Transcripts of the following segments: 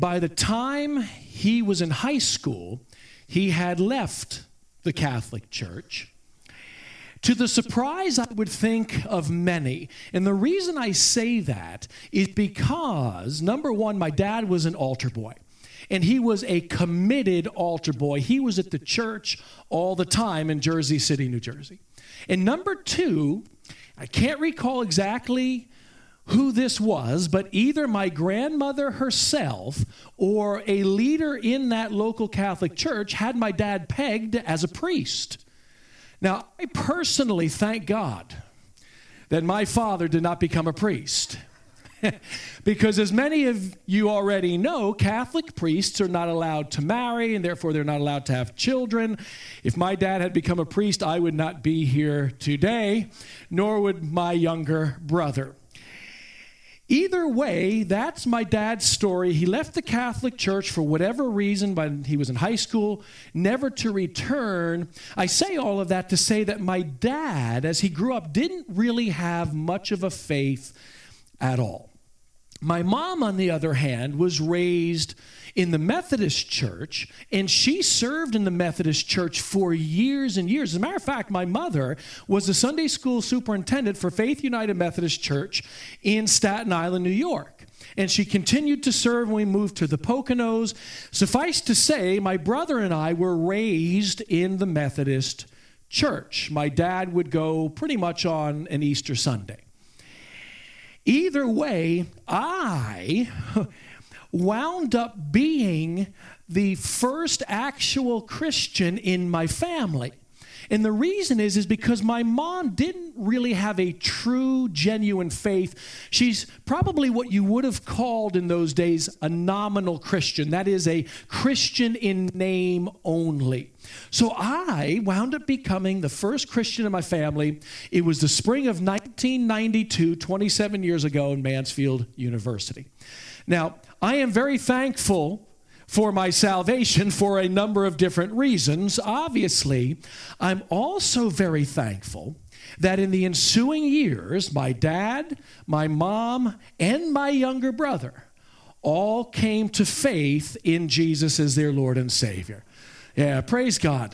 By the time he was in high school, he had left the Catholic Church, to the surprise, I would think, of many. And the reason I say that is because, number one, my dad was an altar boy. And he was a committed altar boy. He was at the church all the time in Jersey City, New Jersey. And number two, I can't recall exactly who this was, but either my grandmother herself or a leader in that local Catholic church had my dad pegged as a priest. Now, I personally thank God that my father did not become a priest. Because as many of you already know, Catholic priests are not allowed to marry, and therefore they're not allowed to have children. If my dad had become a priest, I would not be here today, nor would my younger brother. Either way, that's my dad's story. He left the Catholic Church for whatever reason, but he was in high school, never to return. I say all of that to say that my dad, as he grew up, didn't really have much of a faith at all. My mom, on the other hand, was raised in the Methodist Church, and she served in the Methodist Church for years and years. As a matter of fact, my mother was the Sunday school superintendent for Faith United Methodist Church in Staten Island, New York. And she continued to serve when we moved to the Poconos. Suffice to say, my brother and I were raised in the Methodist Church. My dad would go pretty much on an Easter Sunday. Either way, I wound up being the first actual Christian in my family. And the reason is because my mom didn't really have a true, genuine faith. She's probably what you would have called in those days a nominal Christian. That is, a Christian in name only. So I wound up becoming the first Christian in my family. It was the spring of 1992, 27 years ago in Mansfield University. Now, I am very thankful for my salvation for a number of different reasons. Obviously, I'm also very thankful that in the ensuing years, my dad, my mom, and my younger brother all came to faith in Jesus as their Lord and Savior. Yeah, praise God.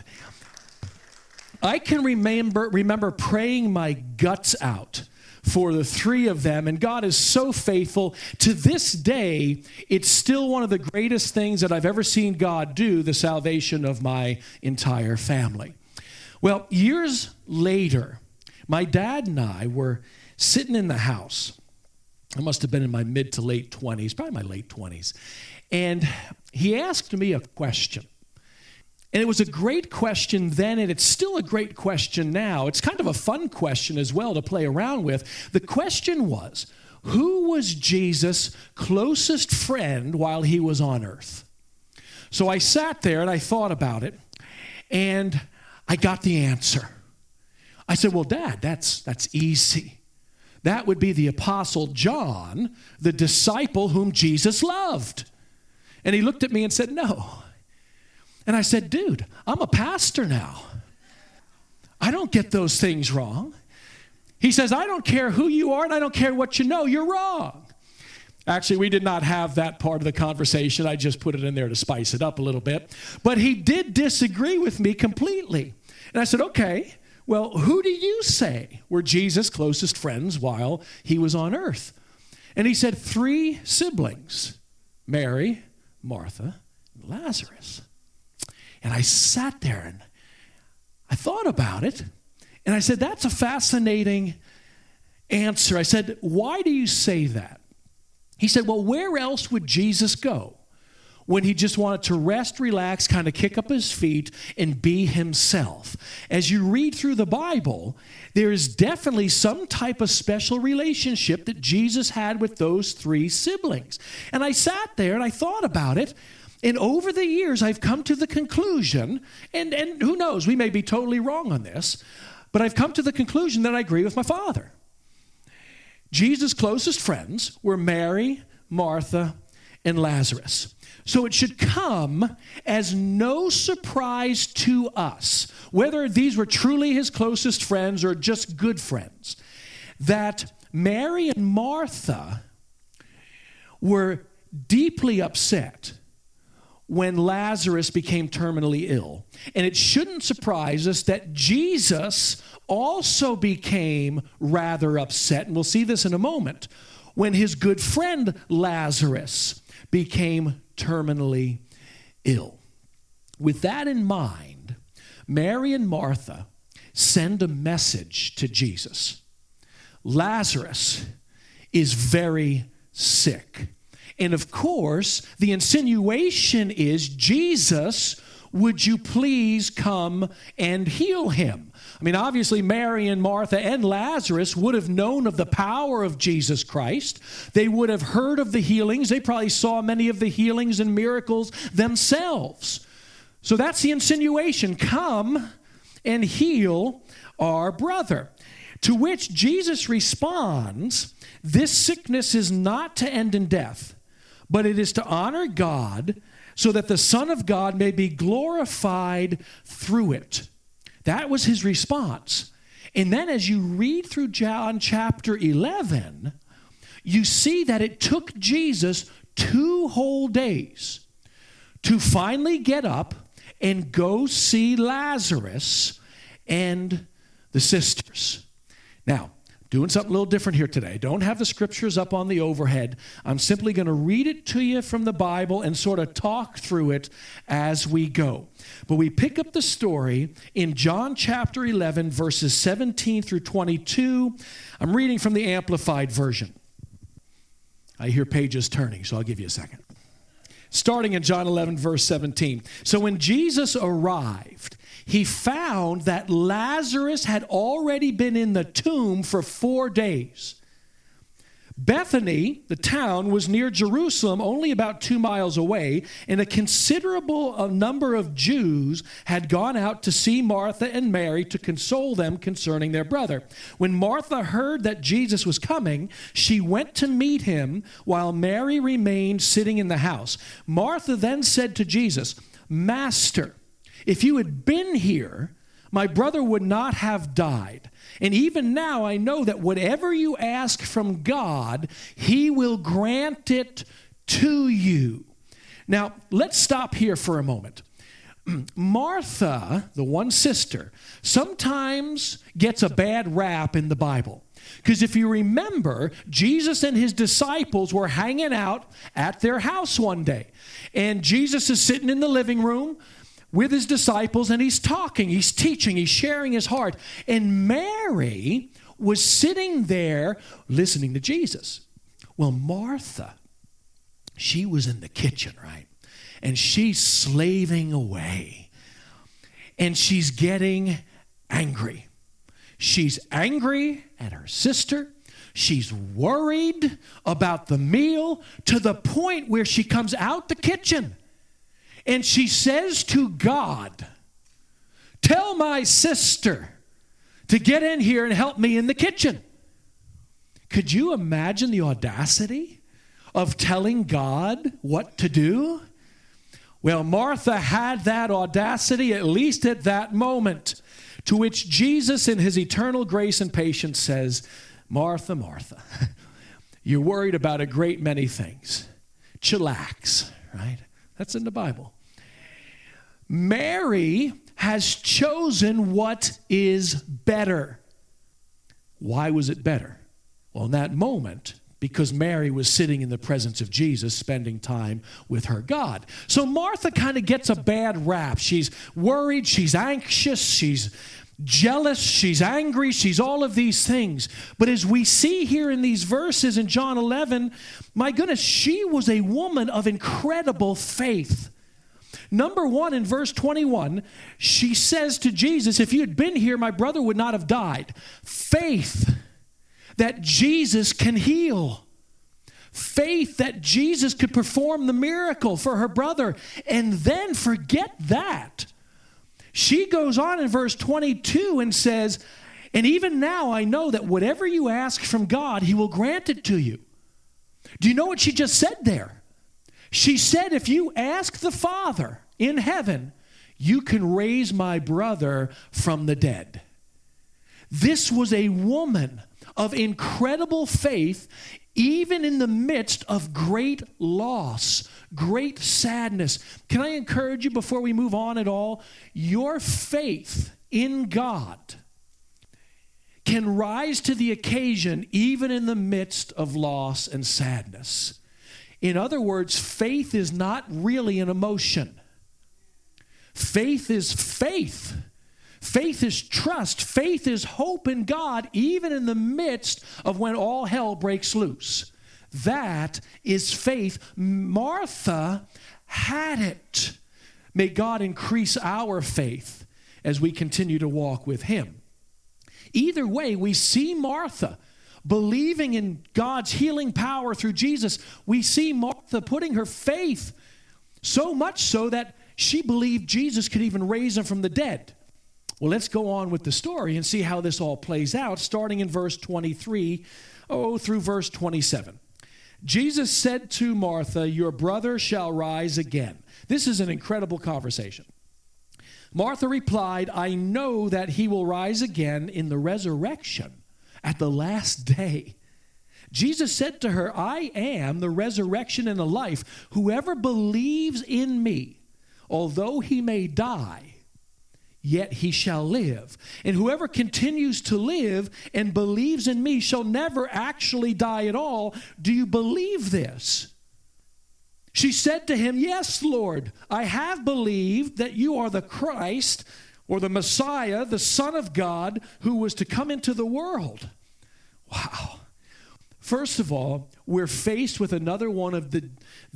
I can remember praying my guts out for the three of them, and God is so faithful. To this day, it's still one of the greatest things that I've ever seen God do, the salvation of my entire family. Well, years later, my dad and I were sitting in the house. I must have been in my mid to late 20s, probably my late 20s. And he asked me a question. And it was a great question then, and it's still a great question now. It's kind of a fun question as well to play around with. The question was, who was Jesus' closest friend while he was on earth? So I sat there and I thought about it, and I got the answer. I said, well, Dad, that's easy. That would be the Apostle John, the disciple whom Jesus loved. And he looked at me and said, no. And I said, dude, I'm a pastor now. I don't get those things wrong. He says, I don't care who you are and I don't care what you know, you're wrong. Actually, we did not have that part of the conversation. I just put it in there to spice it up a little bit. But he did disagree with me completely. And I said, okay, well, who do you say were Jesus' closest friends while he was on earth? And he said 3 siblings, Mary, Martha, and Lazarus. And I sat there and I thought about it. And I said, that's a fascinating answer. I said, why do you say that? He said, well, where else would Jesus go when he just wanted to rest, relax, kind of kick up his feet and be himself? As you read through the Bible, there is definitely some type of special relationship that Jesus had with those 3 siblings. And I sat there and I thought about it. And over the years, I've come to the conclusion, and who knows, we may be totally wrong on this, but I've come to the conclusion that I agree with my father. Jesus' closest friends were Mary, Martha, and Lazarus. So it should come as no surprise to us, whether these were truly his closest friends or just good friends, that Mary and Martha were deeply upset when Lazarus became terminally ill. And it shouldn't surprise us that Jesus also became rather upset, and we'll see this in a moment, when his good friend Lazarus became terminally ill. With that in mind, Mary and Martha send a message to Jesus. Lazarus is very sick. And of course, the insinuation is, Jesus, would you please come and heal him? I mean, obviously, Mary and Martha and Lazarus would have known of the power of Jesus Christ. They would have heard of the healings. They probably saw many of the healings and miracles themselves. So that's the insinuation. Come and heal our brother. To which Jesus responds, this sickness is not to end in death, but it is to honor God so that the Son of God may be glorified through it. That was his response. And then as you read through John chapter 11, you see that it took Jesus 2 whole days to finally get up and go see Lazarus and the sisters. Now, doing something a little different here today. Don't have the scriptures up on the overhead. I'm simply going to read it to you from the Bible and sort of talk through it as we go. But we pick up the story in John chapter 11, verses 17 through 22. I'm reading from the Amplified Version. I hear pages turning, so I'll give you a second. Starting in John 11, verse 17. So when Jesus arrived, he found that Lazarus had already been in the tomb for 4 days. Bethany, the town, was near Jerusalem, only about 2 miles away, and a considerable number of Jews had gone out to see Martha and Mary to console them concerning their brother. When Martha heard that Jesus was coming, she went to meet him, while Mary remained sitting in the house. Martha then said to Jesus, Master, if you had been here, my brother would not have died. And even now I know that whatever you ask from God, he will grant it to you. Now, let's stop here for a moment. Martha, the one sister, sometimes gets a bad rap in the Bible. Because if you remember, Jesus and his disciples were hanging out at their house one day. And Jesus is sitting in the living room with his disciples, and he's talking, he's teaching, he's sharing his heart. And Mary was sitting there listening to Jesus. Well, Martha, she was in the kitchen, right? And she's slaving away. And she's getting angry. She's angry at her sister. She's worried about the meal to the point where she comes out the kitchen. And she says to God, tell my sister to get in here and help me in the kitchen. Could you imagine the audacity of telling God what to do? Well, Martha had that audacity, at least at that moment, to which Jesus in his eternal grace and patience says, Martha, Martha, you're worried about a great many things. Chillax, right? That's in the Bible. Mary has chosen what is better. Why was it better? Well, in that moment, because Mary was sitting in the presence of Jesus, spending time with her God. So Martha kind of gets a bad rap. She's worried, she's anxious, she's jealous, she's angry, she's all of these things. But as we see here in these verses in John 11, my goodness, she was a woman of incredible faith. Number one, in verse 21, she says to Jesus, if you had been here, my brother would not have died. Faith that Jesus can heal. Faith that Jesus could perform the miracle for her brother. And then forget that. She goes on in verse 22 and says, and even now I know that whatever you ask from God, he will grant it to you. Do you know what she just said there? She said, if you ask the Father in heaven, you can raise my brother from the dead. This was a woman of incredible faith, even in the midst of great loss, great sadness. Can I encourage you before we move on at all? Your faith in God can rise to the occasion even in the midst of loss and sadness. In other words, faith is not really an emotion. Faith is faith. Faith is trust. Faith is hope in God, even in the midst of when all hell breaks loose. That is faith. Martha had it. May God increase our faith as we continue to walk with him. Either way, we see Martha believing in God's healing power through Jesus. We see Martha putting her faith so much so that she believed Jesus could even raise him from the dead. Well, let's go on with the story and see how this all plays out, starting in verse 23 through verse 27. Jesus said to Martha, "Your brother shall rise again." This is an incredible conversation. Martha replied, "I know that he will rise again in the resurrection at the last day." Jesus said to her, "I am the resurrection and the life. Whoever believes in me, although he may die, yet he shall live. And whoever continues to live and believes in me shall never actually die at all. Do you believe this?" She said to him, "Yes, Lord, I have believed that you are the Christ," or the Messiah, the Son of God, who was to come into the world. Wow. First of all, we're faced with another one of the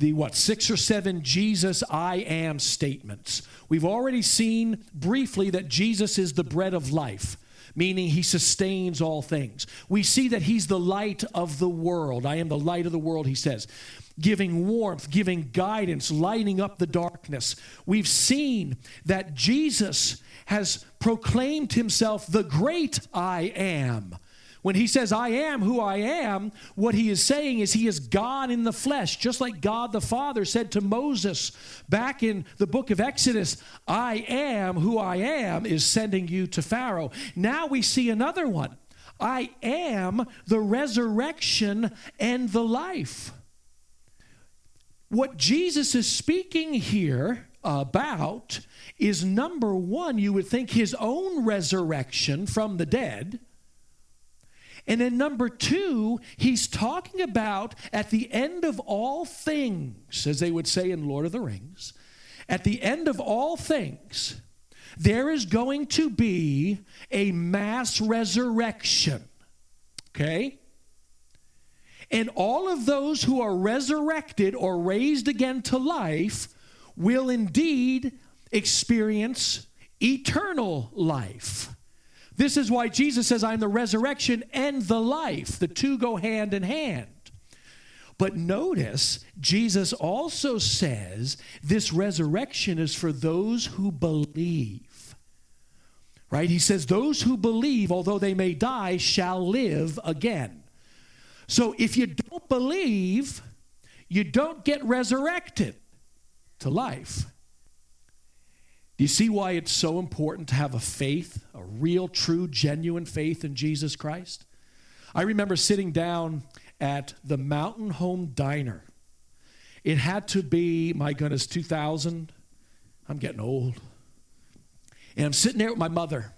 6 or 7 Jesus I am statements. We've already seen briefly that Jesus is the bread of life, meaning he sustains all things. We see that he's the light of the world. I am the light of the world, he says, giving warmth, giving guidance, lighting up the darkness. We've seen that Jesus has proclaimed himself the great I am. When he says, "I am who I am," what he is saying is he is God in the flesh, just like God the Father said to Moses back in the book of Exodus, "I am who I am is sending you to Pharaoh." Now we see another one. I am the resurrection and the life. What Jesus is speaking here about is, number one, you would think his own resurrection from the dead. And then number two, he's talking about at the end of all things, as they would say in Lord of the Rings, at the end of all things, there is going to be a mass resurrection. Okay? And all of those who are resurrected or raised again to life will indeed experience eternal life. This is why Jesus says, "I'm the resurrection and the life." The two go hand in hand. But notice, Jesus also says this resurrection is for those who believe. Right? He says, "Those who believe, although they may die, shall live again." So if you don't believe, you don't get resurrected to life. Do you see why it's so important to have a faith, a real, true, genuine faith in Jesus Christ? I remember sitting down at the Mountain Home Diner. It had to be, my goodness, 2000. I'm getting old. And I'm sitting there with my mother.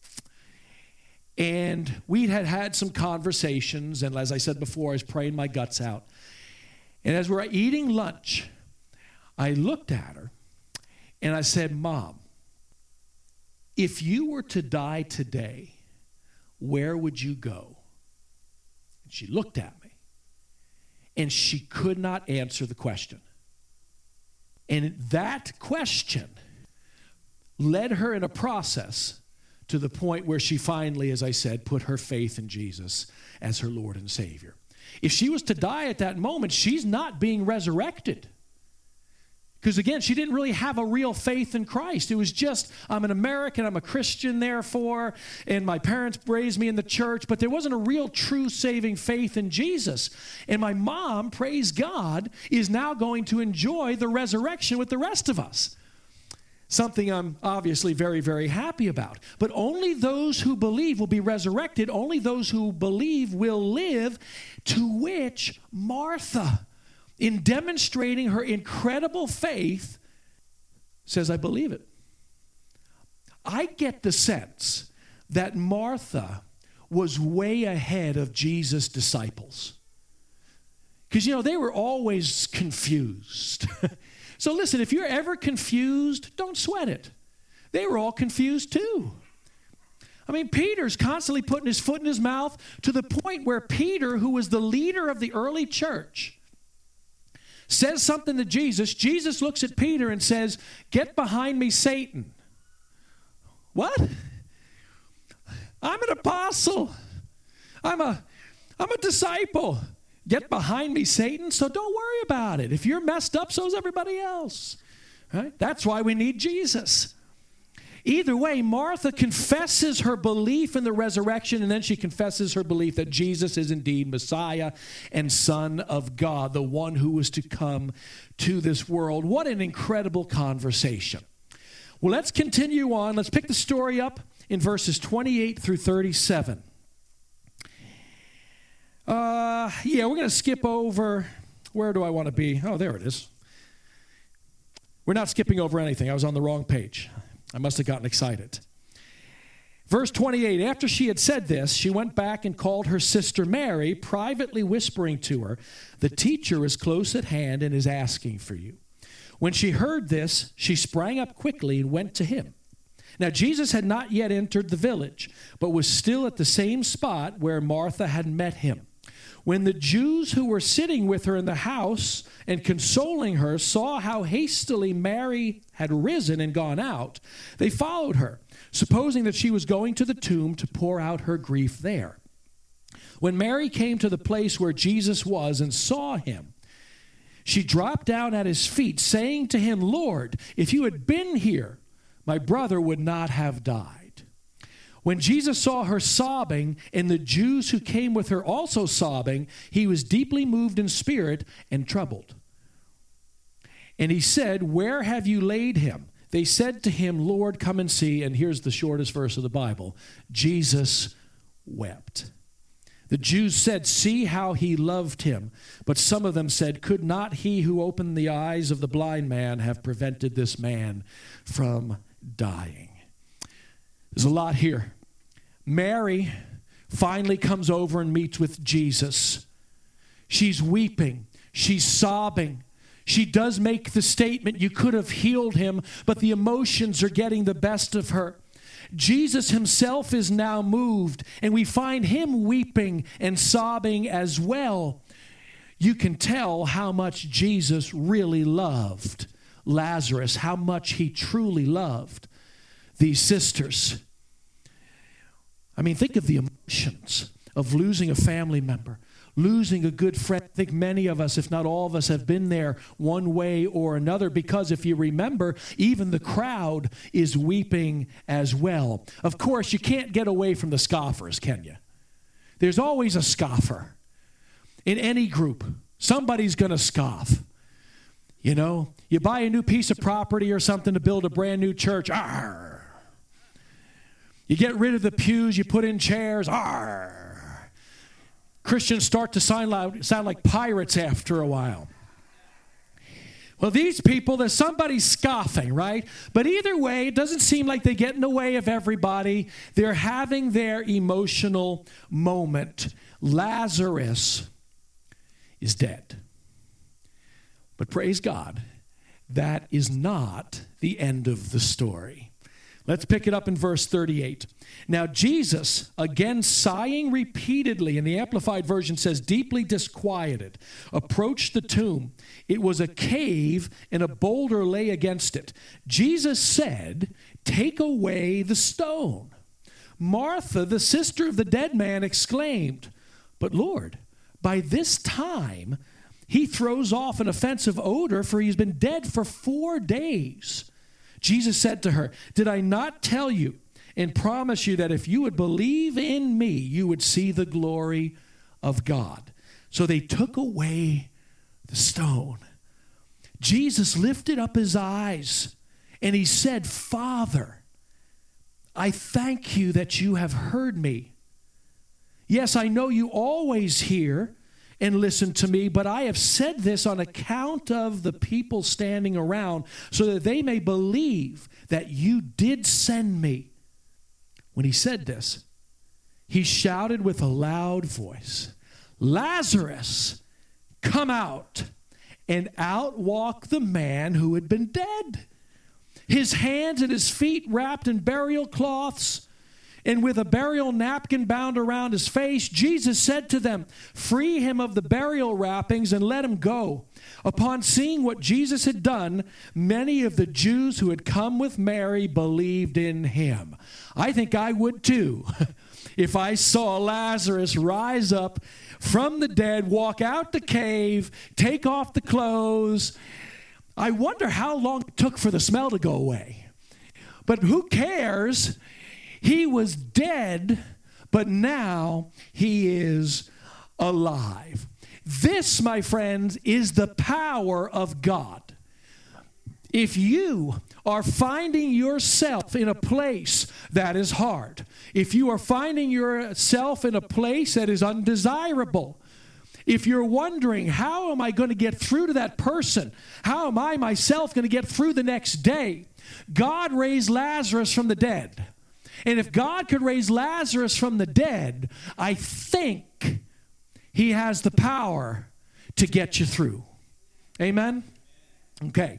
And we had had some conversations, and as I said before, I was praying my guts out. And as we're eating lunch, I looked at her, and I said, "Mom, if you were to die today, where would you go?" And she looked at me, and she could not answer the question. And that question led her in a process to the point where she finally, as I said, put her faith in Jesus as her Lord and Savior. If she was to die at that moment, she's not being resurrected. Because again, she didn't really have a real faith in Christ. It was just, I'm an American, I'm a Christian therefore, and my parents raised me in the church, but there wasn't a real true saving faith in Jesus. And my mom, praise God, is now going to enjoy the resurrection with the rest of us. Something I'm obviously very, very happy about. But only those who believe will be resurrected. Only those who believe will live. To which Martha, in demonstrating her incredible faith, says, I believe it. I get the sense that Martha was way ahead of Jesus' disciples. Because, they were always confused. So listen, if you're ever confused, don't sweat it. They were all confused too. I mean, Peter's constantly putting his foot in his mouth to the point where Peter, who was the leader of the early church, says something to Jesus. Jesus looks at Peter and says, "Get behind me, Satan." What? I'm an apostle. I'm a disciple. Get behind me, Satan. So don't worry about it. If you're messed up, so's everybody else. Right? That's why we need Jesus. Either way, Martha confesses her belief in the resurrection, and then she confesses her belief that Jesus is indeed Messiah and Son of God, the one who was to come to this world. What an incredible conversation. Well, let's continue on. Let's pick the story up in verses 28 through 37. We're going to skip over. Where do I want to be? Oh, there it is. We're not skipping over anything. I was on the wrong page. I must have gotten excited. Verse 28, after she had said this, she went back and called her sister Mary, privately whispering to her, "The teacher is close at hand and is asking for you." When she heard this, she sprang up quickly and went to him. Now, Jesus had not yet entered the village, but was still at the same spot where Martha had met him. When the Jews who were sitting with her in the house and consoling her saw how hastily Mary had risen and gone out, they followed her, supposing that she was going to the tomb to pour out her grief there. When Mary came to the place where Jesus was and saw him, she dropped down at his feet, saying to him, "Lord, if you had been here, my brother would not have died." When Jesus saw her sobbing, and the Jews who came with her also sobbing, he was deeply moved in spirit and troubled. And he said, "Where have you laid him?" They said to him, "Lord, come and see." And here's the shortest verse of the Bible. Jesus wept. The Jews said, "See how he loved him." But some of them said, "Could not he who opened the eyes of the blind man have prevented this man from dying?" There's a lot here. Mary finally comes over and meets with Jesus. She's weeping. She's sobbing. She does make the statement, "You could have healed him," but the emotions are getting the best of her. Jesus himself is now moved, and we find him weeping and sobbing as well. You can tell how much Jesus really loved Lazarus, how much he truly loved these sisters. I mean, think of the emotions of losing a family member, losing a good friend. I think many of us, if not all of us, have been there one way or another, because if you remember, even the crowd is weeping as well. Of course, you can't get away from the scoffers, can you? There's always a scoffer. In any group, somebody's going to scoff. You buy a new piece of property or something to build a brand new church. Arr! You get rid of the pews, you put in chairs. Arr! Christians start to sound like pirates after a while. Well, these people, there's somebody scoffing, right? But either way, it doesn't seem like they get in the way of everybody. They're having their emotional moment. Lazarus is dead. But praise God, that is not the end of the story. Let's pick it up in verse 38. Now Jesus, again sighing repeatedly, and the Amplified Version says deeply disquieted, approached the tomb. It was a cave, and a boulder lay against it. Jesus said, "Take away the stone." Martha, the sister of the dead man, exclaimed, "But Lord, by this time he throws off an offensive odor, for he's been dead for 4 days." Jesus said to her, "Did I not tell you and promise you that if you would believe in me, you would see the glory of God?" So they took away the stone. Jesus lifted up his eyes And he said, Father, I thank you that you have heard me. Yes, I know you always hear and listen to me, but I have said this on account of the people standing around, so that they may believe that you did send me. When he said this, he shouted with a loud voice, Lazarus, come out. And out walked the man who had been dead, his hands and his feet wrapped in burial cloths, and with a burial napkin bound around his face. Jesus said to them, free him of the burial wrappings and let him go. Upon seeing what Jesus had done, many of the Jews who had come with Mary believed in him. I think I would too. If I saw Lazarus rise up from the dead, walk out the cave, take off the clothes. I wonder how long it took for the smell to go away. But who cares? He was dead, but now he is alive. This, my friends, is the power of God. If you are finding yourself in a place that is hard, if you are finding yourself in a place that is undesirable, if you're wondering, how am I going to get through to that person? How am I myself going to get through the next day? God raised Lazarus from the dead. And if God could raise Lazarus from the dead, I think he has the power to get you through. Amen? Okay.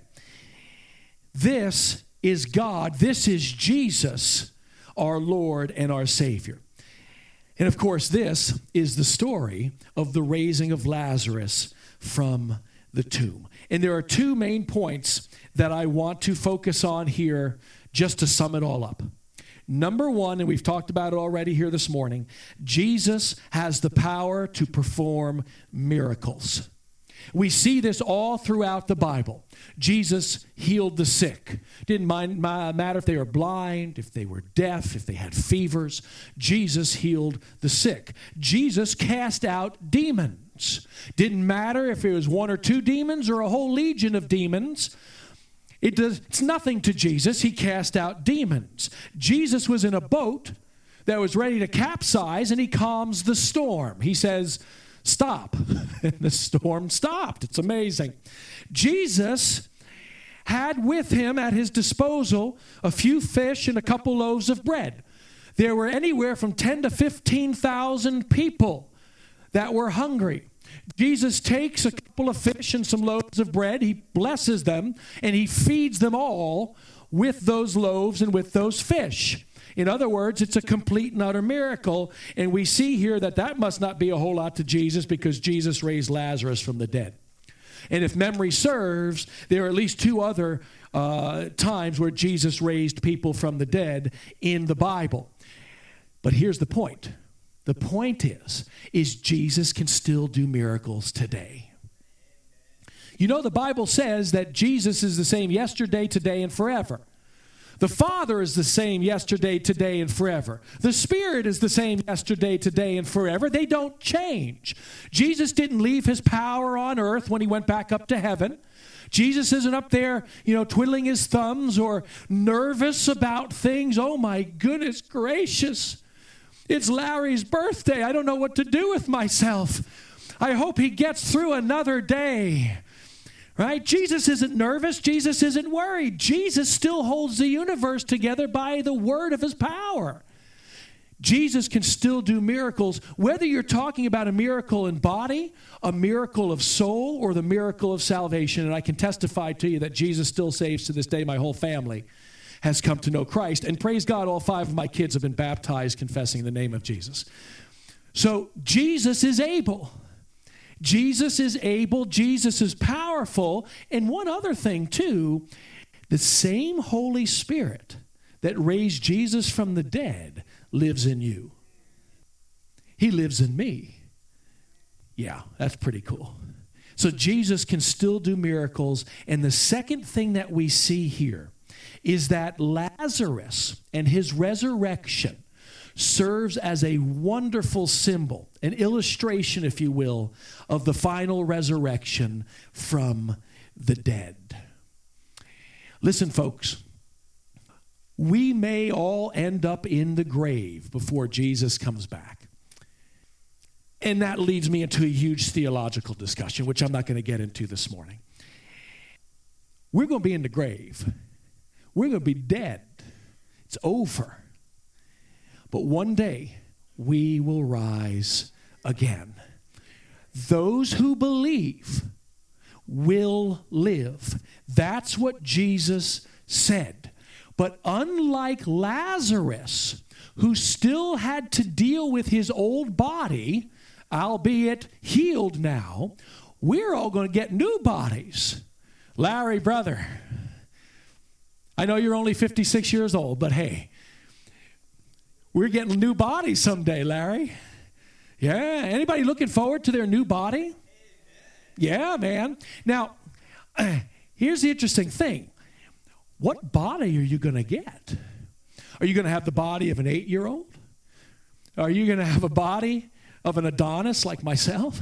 This is God. This is Jesus, our Lord and our Savior. And of course, this is the story of the raising of Lazarus from the tomb. And there are two main points that I want to focus on here just to sum it all up. Number one, and we've talked about it already here this morning, Jesus has the power to perform miracles. We see this all throughout the Bible. Jesus healed the sick. Didn't matter if they were blind, if they were deaf, if they had fevers. Jesus healed the sick. Jesus cast out demons. Didn't matter if it was one or two demons or a whole legion of demons. It's nothing to Jesus. He cast out demons. Jesus was in a boat that was ready to capsize, and he calms the storm. He says, stop. And the storm stopped. It's amazing. Jesus had with him at his disposal a few fish and a couple loaves of bread. There were anywhere from 10 to 15,000 people that were hungry. Jesus takes a couple of fish and some loaves of bread. He blesses them, and he feeds them all with those loaves and with those fish. In other words, it's a complete and utter miracle. And we see here that must not be a whole lot to Jesus, because Jesus raised Lazarus from the dead. And if memory serves, there are at least two other times where Jesus raised people from the dead in the Bible. But here's the point. The point is Jesus can still do miracles today. You know, the Bible says that Jesus is the same yesterday, today, and forever. The Father is the same yesterday, today, and forever. The Spirit is the same yesterday, today, and forever. They don't change. Jesus didn't leave his power on earth when he went back up to heaven. Jesus isn't up there, twiddling his thumbs or nervous about things. Oh, my goodness gracious. It's Larry's birthday. I don't know what to do with myself. I hope he gets through another day. Right? Jesus isn't nervous. Jesus isn't worried. Jesus still holds the universe together by the word of his power. Jesus can still do miracles, whether you're talking about a miracle in body, a miracle of soul, or the miracle of salvation. And I can testify to you that Jesus still saves to this day. My whole family has come to know Christ. And praise God, all 5 of my kids have been baptized confessing the name of Jesus. So Jesus is able. Jesus is able. Jesus is powerful. And one other thing, too, the same Holy Spirit that raised Jesus from the dead lives in you. He lives in me. Yeah, that's pretty cool. So Jesus can still do miracles. And the second thing that we see here is that Lazarus and his resurrection serves as a wonderful symbol, an illustration, if you will, of the final resurrection from the dead. Listen, folks, we may all end up in the grave before Jesus comes back. And that leads me into a huge theological discussion, which I'm not going to get into this morning. We're going to be in the grave. We're going to be dead. It's over. But one day, we will rise again. Those who believe will live. That's what Jesus said. But unlike Lazarus, who still had to deal with his old body, albeit healed now, we're all going to get new bodies. Larry, brother, I know you're only 56 years old, but hey, we're getting new bodies someday, Larry. Yeah, anybody looking forward to their new body? Yeah, man. Now, here's the interesting thing. What body are you going to get? Are you going to have the body of an 8-year-old? Are you going to have a body of an Adonis like myself?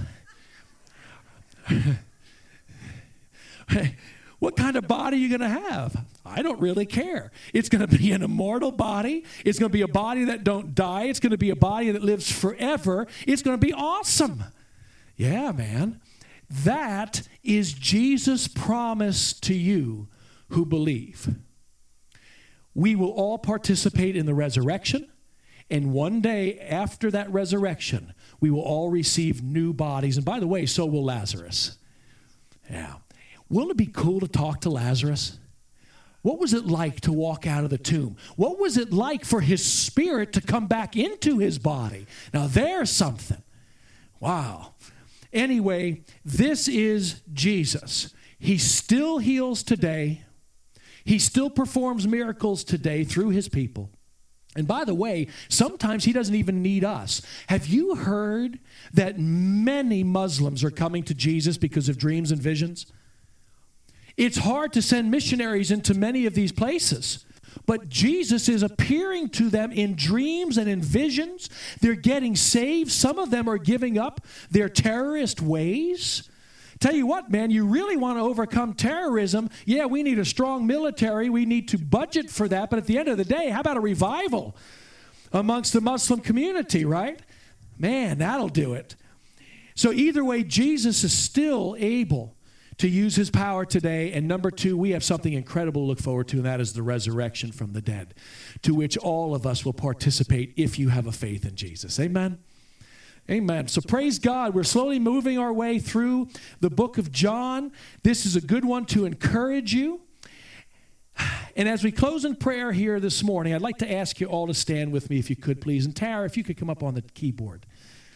What kind of body are you going to have? I don't really care. It's going to be an immortal body. It's going to be a body that don't die. It's going to be a body that lives forever. It's going to be awesome. Yeah, man. That is Jesus' promise to you who believe. We will all participate in the resurrection, and one day after that resurrection, we will all receive new bodies. And by the way, so will Lazarus. Yeah. Wouldn't it be cool to talk to Lazarus? What was it like to walk out of the tomb? What was it like for his spirit to come back into his body? Now there's something. Wow. Anyway, this is Jesus. He still heals today. He still performs miracles today through his people. And by the way, sometimes he doesn't even need us. Have you heard that many Muslims are coming to Jesus because of dreams and visions? It's hard to send missionaries into many of these places, but Jesus is appearing to them in dreams and in visions. They're getting saved. Some of them are giving up their terrorist ways. Tell you what, man, you really want to overcome terrorism. Yeah, we need a strong military. We need to budget for that. But at the end of the day, how about a revival amongst the Muslim community, right? Man, that'll do it. So either way, Jesus is still able to use his power today. And number two, we have something incredible to look forward to, and that is the resurrection from the dead, to which all of us will participate if you have a faith in Jesus. Amen? Amen. So praise God. We're slowly moving our way through the book of John. This is a good one to encourage you. And as we close in prayer here this morning, I'd like to ask you all to stand with me if you could, please. And Tara, if you could come up on the keyboard.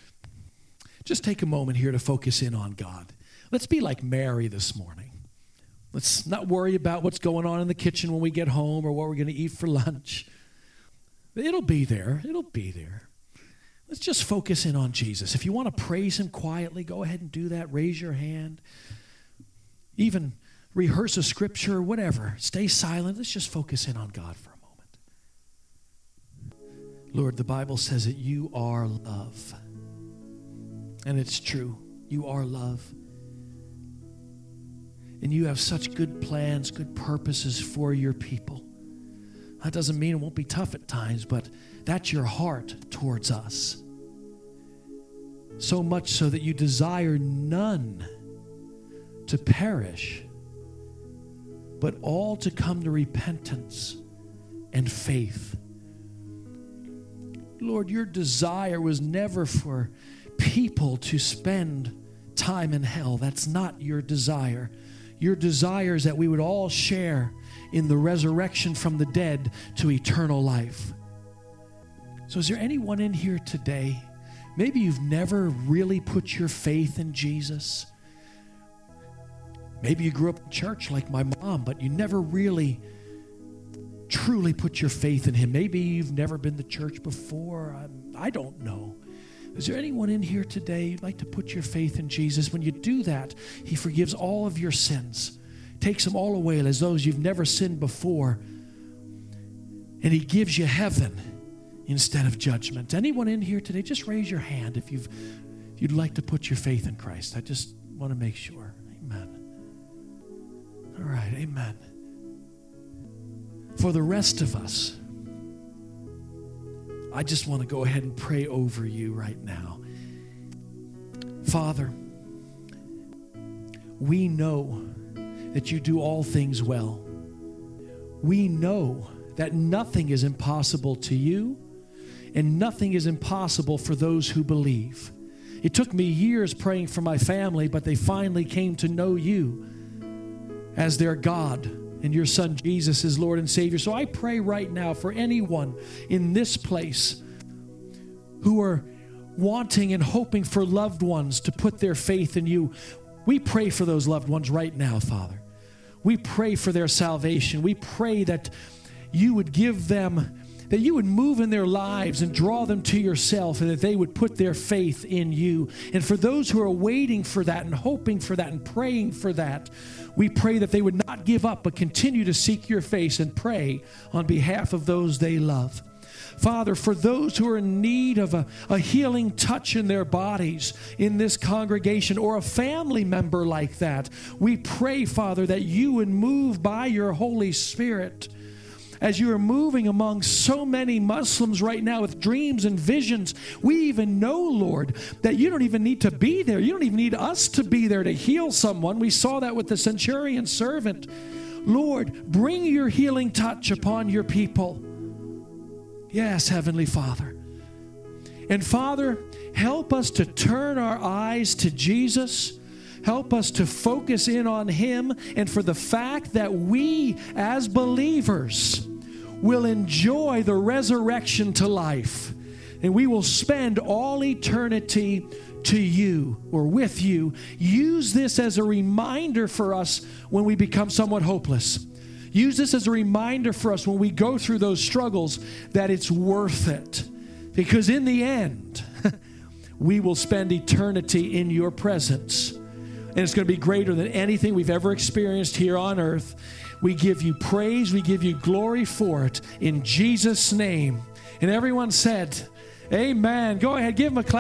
Just take a moment here to focus in on God. Let's be like Mary this morning. Let's not worry about what's going on in the kitchen when we get home or what we're going to eat for lunch. It'll be there. It'll be there. Let's just focus in on Jesus. If you want to praise him quietly, go ahead and do that. Raise your hand. Even rehearse a scripture, whatever. Stay silent. Let's just focus in on God for a moment. Lord, the Bible says that you are love. And it's true. You are love. And you have such good plans, good purposes for your people. That doesn't mean it won't be tough at times, but that's your heart towards us. So much so that you desire none to perish, but all to come to repentance and faith. Lord, your desire was never for people to spend time in hell. That's not your desire. Your desire is that we would all share in the resurrection from the dead to eternal life. So is there anyone in here today, maybe you've never really put your faith in Jesus? Maybe you grew up in church like my mom, but you never really truly put your faith in him. Maybe you've never been to church before. I don't know. Is there anyone in here today you'd like to put your faith in Jesus? When you do that, he forgives all of your sins, takes them all away as those you've never sinned before, and he gives you heaven instead of judgment. Anyone in here today, just raise your hand if you'd like to put your faith in Christ. I just want to make sure. Amen. All right, amen. For the rest of us, I just want to go ahead and pray over you right now. Father, we know that you do all things well. We know that nothing is impossible to you, and nothing is impossible for those who believe. It took me years praying for my family, but they finally came to know you as their God, and your Son Jesus is Lord and Savior. So I pray right now for anyone in this place who are wanting and hoping for loved ones to put their faith in you. We pray for those loved ones right now, Father. We pray for their salvation. We pray that you would give them, that you would move in their lives and draw them to yourself, and that they would put their faith in you. And for those who are waiting for that and hoping for that and praying for that, we pray that they would not give up, but continue to seek your face and pray on behalf of those they love. Father, for those who are in need of a healing touch in their bodies in this congregation, or a family member like that, we pray, Father, that you would move by your Holy Spirit. As you are moving among so many Muslims right now with dreams and visions, we even know, Lord, that you don't even need to be there. You don't even need us to be there to heal someone. We saw that with the centurion servant. Lord, bring your healing touch upon your people. Yes, Heavenly Father. And Father, help us to turn our eyes to Jesus. Help us to focus in on Him, and for the fact that we as believers will enjoy the resurrection to life. And we will spend all eternity to you, or with you. Use this as a reminder for us when we become somewhat hopeless. Use this as a reminder for us when we go through those struggles that it's worth it. Because in the end, we will spend eternity in your presence. And it's going to be greater than anything we've ever experienced here on earth. We give you praise. We give you glory for it. In Jesus' name. And everyone said, amen. Go ahead, give him a clap.